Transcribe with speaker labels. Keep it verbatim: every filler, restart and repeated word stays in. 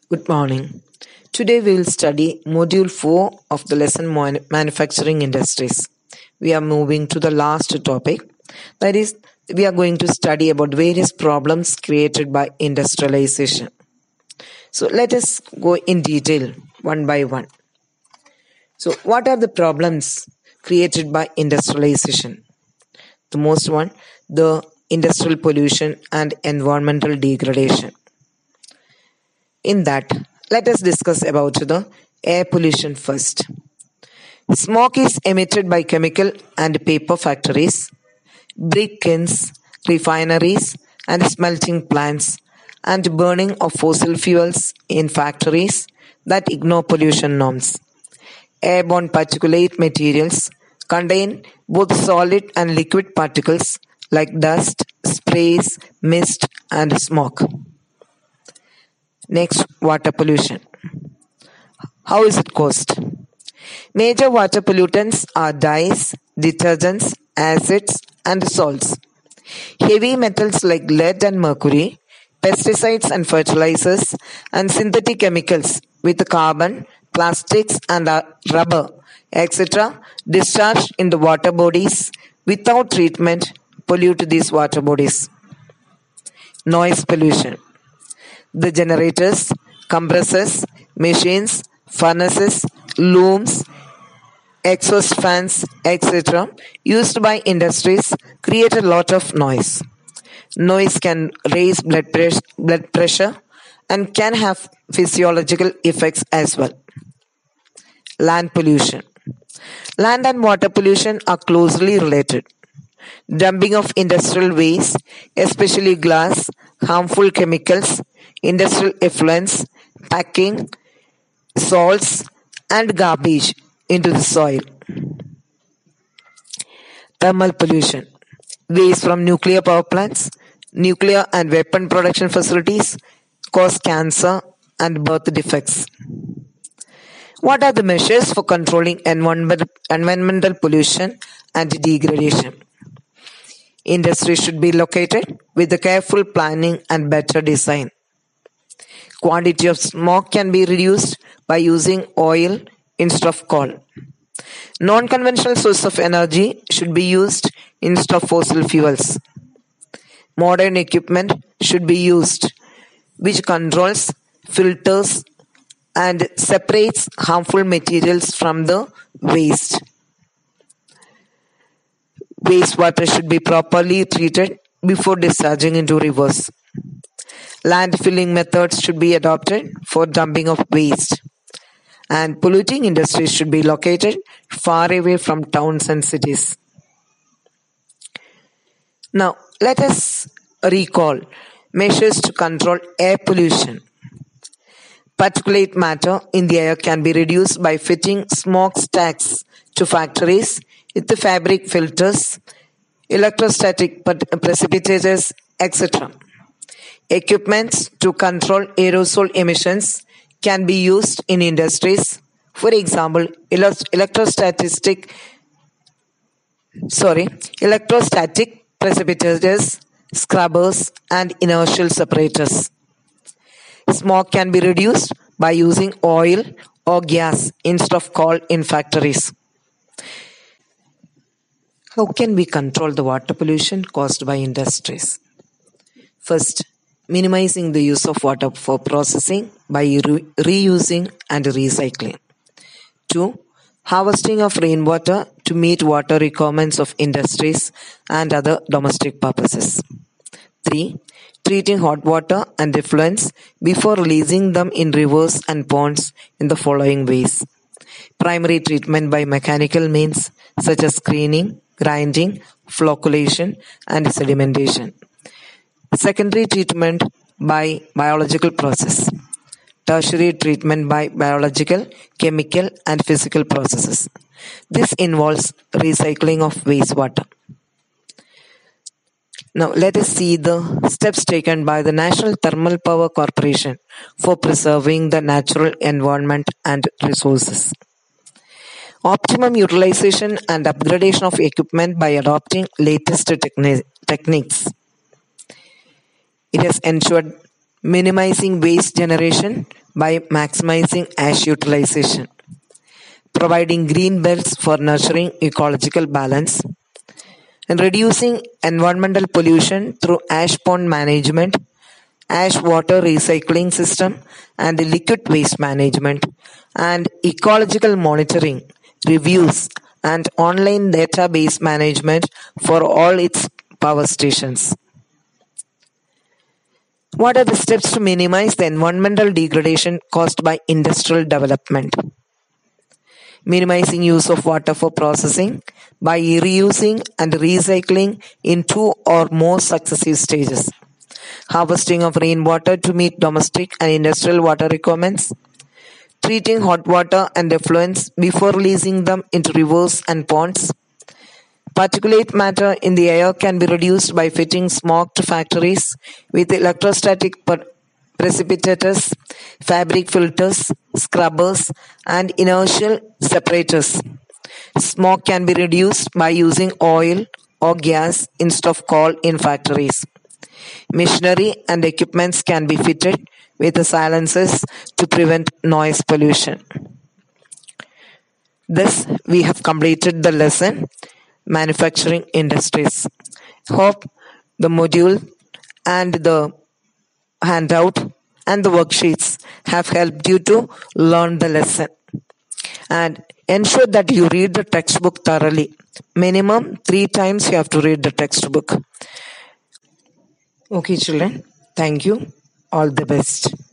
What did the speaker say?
Speaker 1: Good morning. Today we will study Module four of the lesson Mon- Manufacturing Industries. We are moving to the last topic. That is, we are going to study about various problems created by industrialization. So let us go in detail one by one. So what are the problems created by industrialization? The most one, the industrial pollution and environmental degradation. In that, let us discuss about the air pollution first. Smoke is emitted by chemical and paper factories, brick kilns, refineries and smelting plants, and burning of fossil fuels in factories that ignore pollution norms. Airborne particulate materials contain both solid and liquid particles like dust, sprays, mist, and smoke. Next, water pollution. How is it caused? Major water pollutants are dyes, detergents, acids, and salts. Heavy metals like lead and mercury, pesticides and fertilizers, and synthetic chemicals with carbon, plastics, and uh, rubber, et cetera, discharged in the water bodies without treatment pollute these water bodies. Noise pollution. The generators, compressors, machines, furnaces, looms, exhaust fans, et cetera used by industries create a lot of noise. Noise can raise blood pressure, blood pressure and can have physiological effects as well. Land pollution. Land and water pollution are closely related. Dumping of industrial waste, especially glass, harmful chemicals, industrial effluents, packing, salts, and garbage into the soil. Thermal pollution. Waste from nuclear power plants, nuclear and weapon production facilities cause cancer and birth defects. What are the measures for controlling environmental pollution and degradation? Industry should be located with a careful planning and better design. Quantity of smoke can be reduced by using oil instead of coal. Non-conventional source of energy should be used instead of fossil fuels. Modern equipment should be used which controls, filters, and separates harmful materials from the waste. Wastewater should be properly treated before discharging into rivers. Landfilling methods should be adopted for dumping of waste. And polluting industries should be located far away from towns and cities. Now, let us recall measures to control air pollution. Particulate matter in the air can be reduced by fitting smokestacks to factories with the fabric filters, electrostatic precipitators, et cetera. Equipments to control aerosol emissions can be used in industries. For example, electrostatic, sorry, electrostatic precipitators, scrubbers, and inertial separators. Smoke can be reduced by using oil or gas instead of coal in factories. How can we control the water pollution caused by industries? First, minimizing the use of water for processing by re- reusing and recycling. Two, harvesting of rainwater to meet water requirements of industries and other domestic purposes. Three, treating hot water and effluents before releasing them in rivers and ponds in the following ways. Primary treatment by mechanical means such as screening, grinding, flocculation, and sedimentation. Secondary treatment by biological process. Tertiary treatment by biological, chemical, and physical processes. This involves recycling of wastewater. Now let us see the steps taken by the National Thermal Power Corporation for preserving the natural environment and resources. Optimum utilization and upgradation of equipment by adopting latest techni- techniques. It has ensured minimizing waste generation by maximizing ash utilization, providing green belts for nurturing ecological balance, and reducing environmental pollution through ash pond management, ash water recycling system, and liquid waste management, and ecological monitoring, reviews, and online database management for all its power stations. What are the steps to minimize the environmental degradation caused by industrial development? Minimizing use of water for processing by reusing and recycling in two or more successive stages. Harvesting of rainwater to meet domestic and industrial water requirements. Treating hot water and effluents before releasing them into rivers and ponds. Particulate matter in the air can be reduced by fitting smoked factories with electrostatic per- precipitators, fabric filters, scrubbers, and inertial separators. Smoke can be reduced by using oil or gas instead of coal in factories. Machinery and equipments can be fitted with silencers to prevent noise pollution. Thus, we have completed the lesson Manufacturing Industries. Hope the module and the handout and the worksheets have helped you to learn the lesson. And ensure that you read the textbook thoroughly. Minimum three times you have to read the textbook. Okay, children. Thank you. All the best.